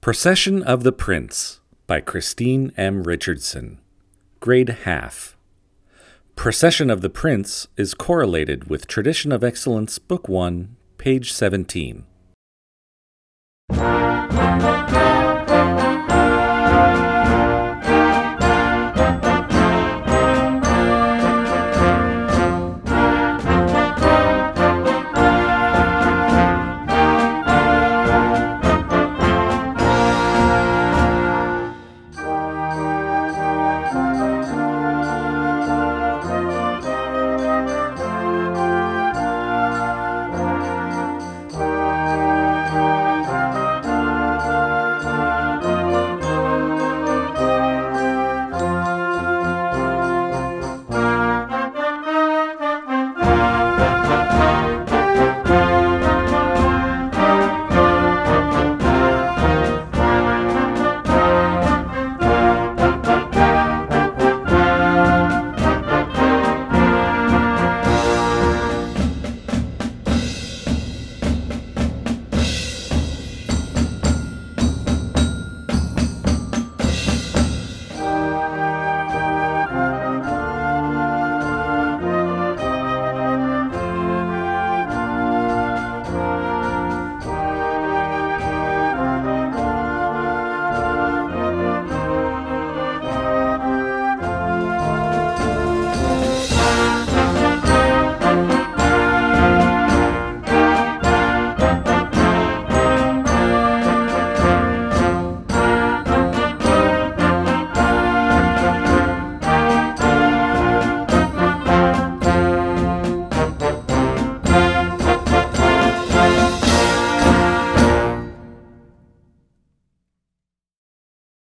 Procession of the Prince by Christine M. Richardson. Grade Half. Procession of the Prince is correlated with Tradition of Excellence, Book 1, page 17.